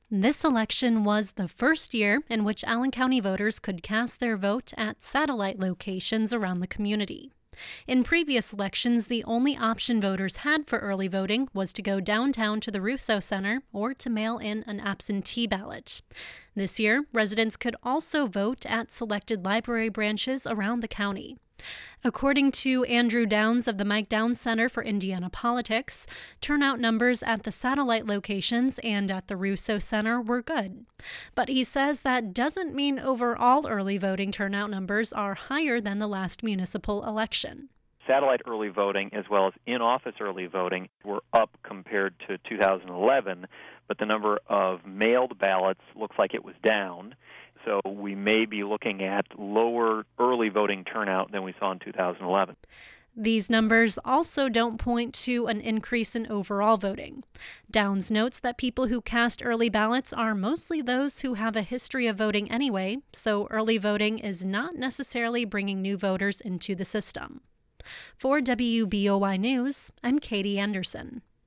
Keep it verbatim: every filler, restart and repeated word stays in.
This election was the first year in which Allen County voters could cast their vote at satellite locations around the community. In previous elections, the only option voters had for early voting was to go downtown to the Russo Center or to mail in an absentee ballot. This year, residents could also vote at selected library branches around the county. According to Andrew Downs of the Mike Downs Center for Indiana Politics, turnout numbers at the satellite locations and at the Russo Center were good. But he says that doesn't mean overall early voting turnout numbers are higher than the last municipal election. Satellite early voting as well as in-office early voting were up compared to two thousand eleven, but the number of mailed ballots looks like it was down. So we may be looking at lower early voting turnout than we saw in two thousand eleven. These numbers also don't point to an increase in overall voting. Downs notes that people who cast early ballots are mostly those who have a history of voting anyway, so early voting is not necessarily bringing new voters into the system. For W B O Y News, I'm Katie Anderson.